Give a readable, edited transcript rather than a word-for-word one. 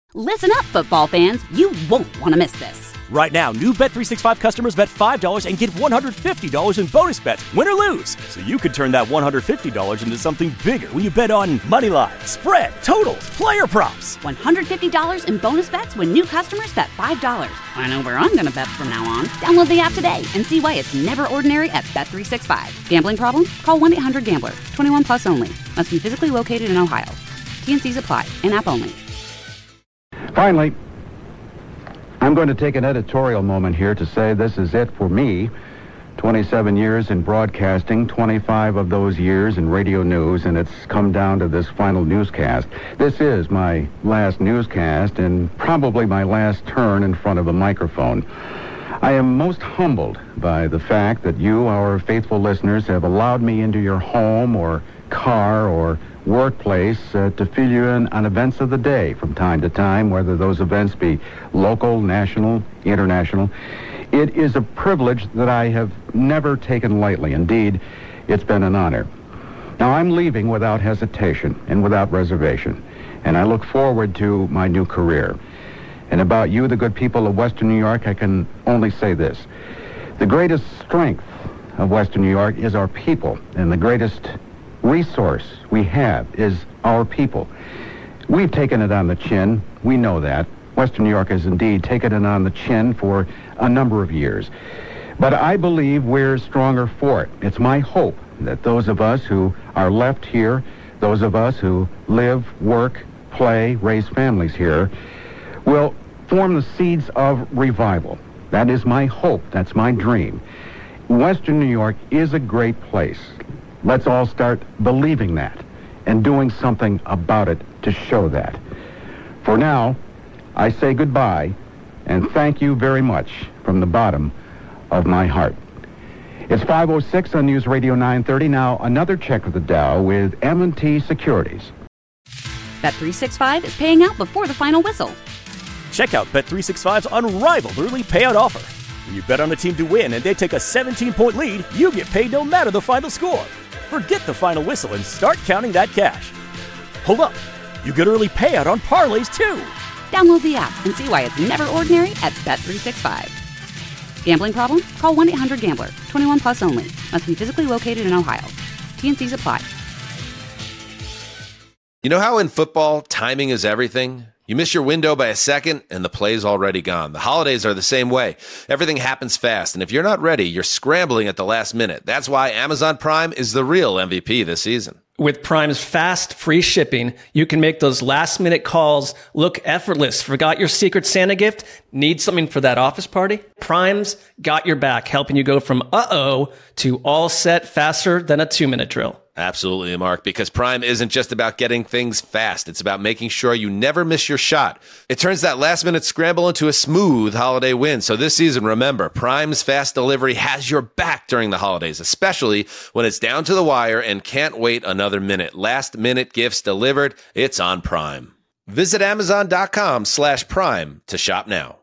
Listen up, football fans. You won't want to miss this. Right now, new Bet365 customers bet $5 and get $150 in bonus bets, win or lose. So you could turn that $150 into something bigger when you bet on money line, spread, totals, player props. $150 in bonus bets when new customers bet $5. I know where I'm going to bet from now on. Download the app today and see why it's never ordinary at Bet365. Gambling problem? Call 1-800-GAMBLER. 21 plus only. Must be physically located in Ohio. T&Cs apply. In-app only. Finally, I'm going to take an editorial moment here to say this is it for me. 27 years in broadcasting, 25 of those years in radio news, and it's come down to this final newscast. This is my last newscast and probably my last turn in front of a microphone. I am most humbled by the fact that you, our faithful listeners, have allowed me into your home or car or workplace to fill you in on events of the day from time to time, whether those events be local, national, international. It is a privilege that I have never taken lightly. Indeed, it's been an honor. Now, I'm leaving without hesitation and without reservation, and I look forward to my new career. And about you, the good people of Western New York, I can only say this. The greatest strength of Western New York is our people, and the greatest resource we have is our people. We've taken it on the chin. We know that. Western New York has indeed taken it on the chin for a number of years. But I believe we're stronger for it. It's my hope that those of us who are left here, those of us who live, work, play, raise families here, will form the seeds of revival. That is my hope. That's my dream. Western New York is a great place. Let's all start believing that and doing something about it to show that. For now, I say goodbye and thank you very much from the bottom of my heart. It's 5:06 on News Radio 930. Now, another check of the Dow with M&T Securities. Bet365 is paying out before the final whistle. Check out Bet365's unrivaled early payout offer. When you bet on a team to win and they take a 17-point lead, you get paid no matter the final score. Forget the final whistle and start counting that cash. Hold up. You get early payout on parlays, too. Download the app and see why it's never ordinary at Bet365. Gambling problem? Call 1-800-GAMBLER. 21 plus only. Must be physically located in Ohio. T&Cs apply. You know how in football, timing is everything? You miss your window by a second, and the play's already gone. The holidays are the same way. Everything happens fast, and if you're not ready, you're scrambling at the last minute. That's why Amazon Prime is the real MVP this season. With Prime's fast, free shipping, you can make those last-minute calls look effortless. Forgot your Secret Santa gift? Need something for that office party? Prime's got your back, helping you go from uh-oh to all set faster than a 2-minute drill. Absolutely, Mark, because Prime isn't just about getting things fast. It's about making sure you never miss your shot. It turns that last-minute scramble into a smooth holiday win. So this season, remember, Prime's fast delivery has your back during the holidays, especially when it's down to the wire and can't wait another minute. Last-minute gifts delivered. It's on Prime. Visit Amazon.com/Prime to shop now.